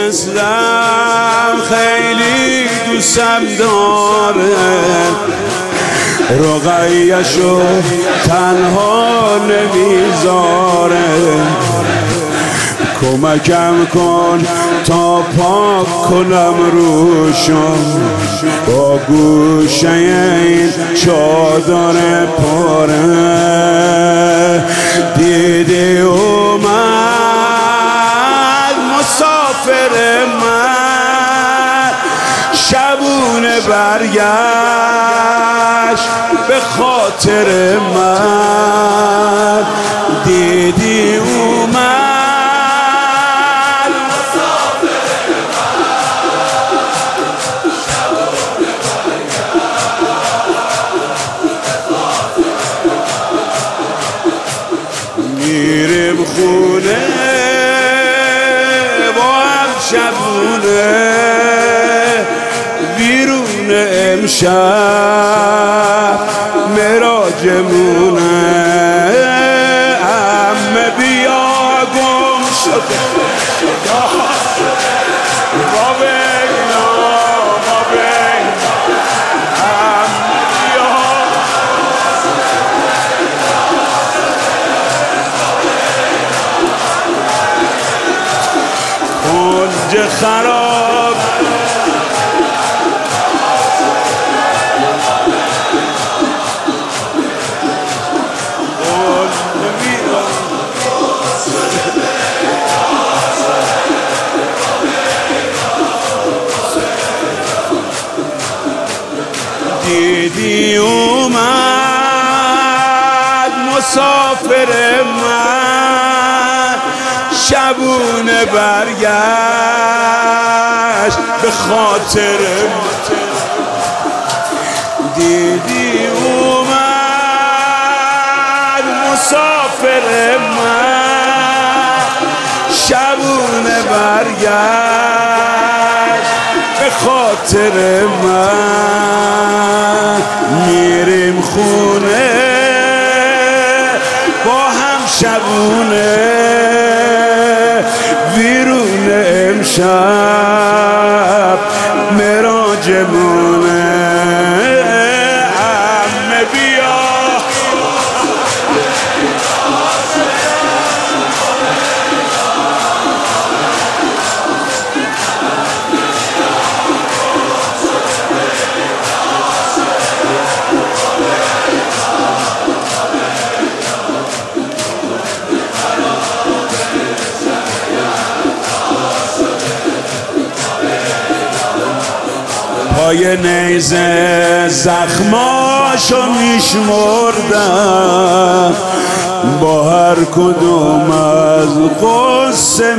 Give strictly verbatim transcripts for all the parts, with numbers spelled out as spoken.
مثلم خیلی دوستم داره، رقیه‌شو تنها نمیذاره. کمکم کن تا پاک کنم روشو، با گوشه این چادر پاره. دیدی اومد مسافر من، شبونه برگشت به خاطر من. دیدی اومد میریم خونه با هم شبونه، ویرون امشب مراجمونه. عمه بیا گم شده ما بینا ما بینا، عمه بیا کنج خراب. دیدی اومد مسافر من، شبونه برگشت به خاطر من. دیدی اومد مسافر من، شبونه برگشت به خاطر من. میریم خونه با هم شبونه، ویرون امشب مراجمونه. عمه بیا پای نیزه زخماشو میشمردم، با هر کدوم از غصه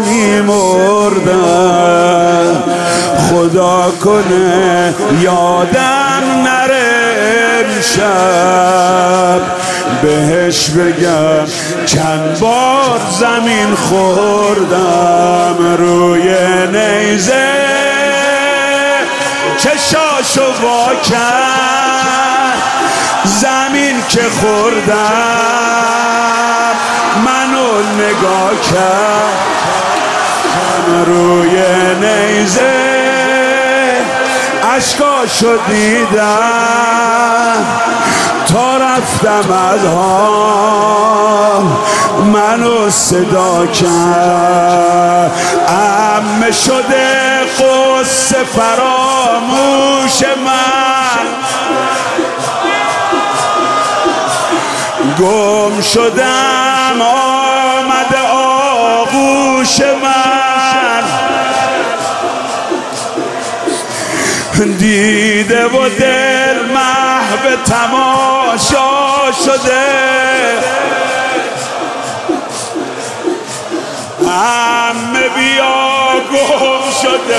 میمردم. خدا کنه یادم نره امشب، بهش بگم چند بار زمین خوردم. روی نیزه چشاشو وا کرد، زمین که خوردم منو نگاه کرد. روی نیزه اشکاشو دیدم، تا رفتم از حال منو صدا کرد. عمه شده قصه فراموش من، گم شدم آمده آغوش من. دیده و دل محو تماشا شده، عمه بیا گم شده.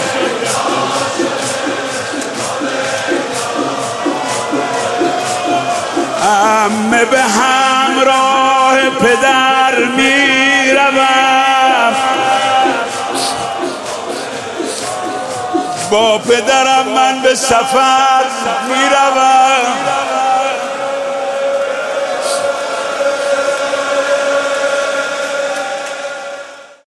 عمه به همراه پدر میروم، با پدرم من به سفر میروم.